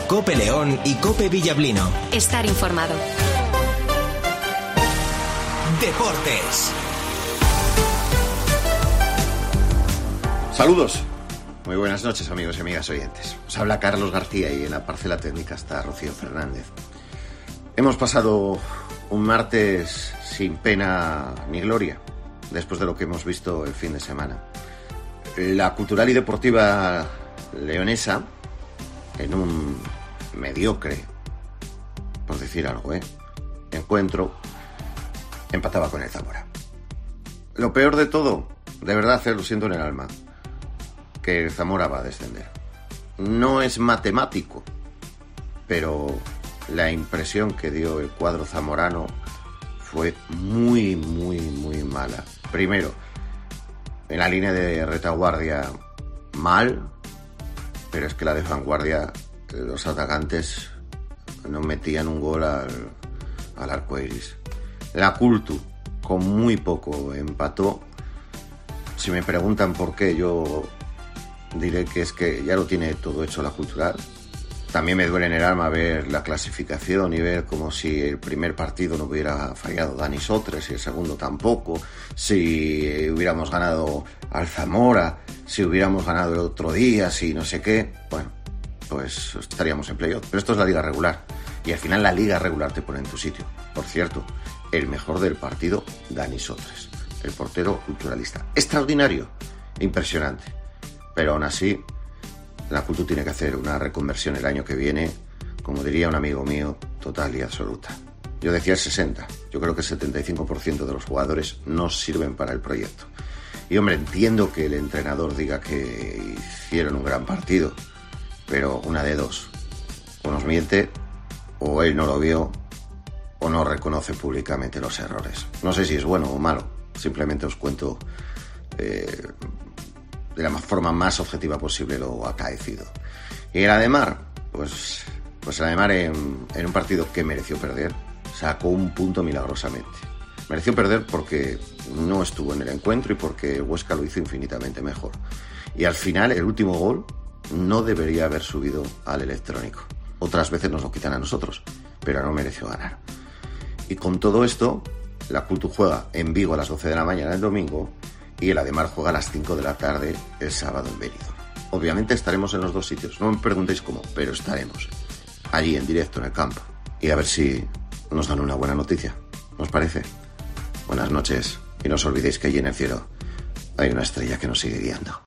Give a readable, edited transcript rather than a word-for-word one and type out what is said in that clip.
COPE León y COPE Villablino. Estar informado. Deportes. Saludos. Muy buenas noches, amigos y amigas oyentes. Os habla Carlos García y en la parcela técnica está Rocío Fernández. Hemos pasado un martes sin pena ni gloria, después de lo que hemos visto el fin de semana. La cultural y deportiva leonesa, en un mediocre, por decir algo, encuentro, empataba con el Zamora. Lo peor de todo, de verdad, lo siento en el alma, que el Zamora va a descender. No es matemático, pero la impresión que dio el cuadro zamorano fue muy mala. Primero, en la línea de retaguardia, mal, pero es que la de vanguardia, los atacantes no metían un gol al arco iris. La Cultu, con muy poco, empató. Si me preguntan por qué, yo diré que es que ya lo tiene todo hecho la cultural. También me duele en el alma ver la clasificación y ver como si el primer partido no hubiera fallado Dani Sotres y el segundo tampoco, si hubiéramos ganado al Zamora, si hubiéramos ganado el otro día, si no sé qué. Bueno, pues estaríamos en playoff. Pero esto es la liga regular y al final la liga regular te pone en tu sitio. Por cierto, el mejor del partido, Dani Sotres, el portero culturalista. Extraordinario, impresionante. Pero aún así, la Cultu tiene que hacer una reconversión el año que viene, como diría un amigo mío, total y absoluta. Yo decía el 60, yo creo que el 75% de los jugadores no sirven para el proyecto. Y hombre, entiendo que el entrenador diga que hicieron un gran partido, pero una de dos, o nos miente, o él no lo vio, o no reconoce públicamente los errores. No sé si es bueno o malo, simplemente os cuento de la forma más objetiva posible lo acaecido. Y el Ademar, pues el Ademar en un partido que mereció perder, sacó un punto milagrosamente. Mereció perder porque no estuvo en el encuentro y porque Huesca lo hizo infinitamente mejor. Y al final, el último gol no debería haber subido al electrónico. Otras veces nos lo quitan a nosotros, pero no mereció ganar. Y con todo esto, la Cultu juega en Vigo a las 12 de la mañana el domingo y el Ademar juega a las 5 de la tarde el sábado en Benidorm. Obviamente estaremos en los dos sitios, no me preguntéis cómo, pero estaremos allí en directo en el campo. Y a ver si nos dan una buena noticia, ¿os parece? Buenas noches y no os olvidéis que allí en el cielo hay una estrella que nos sigue guiando.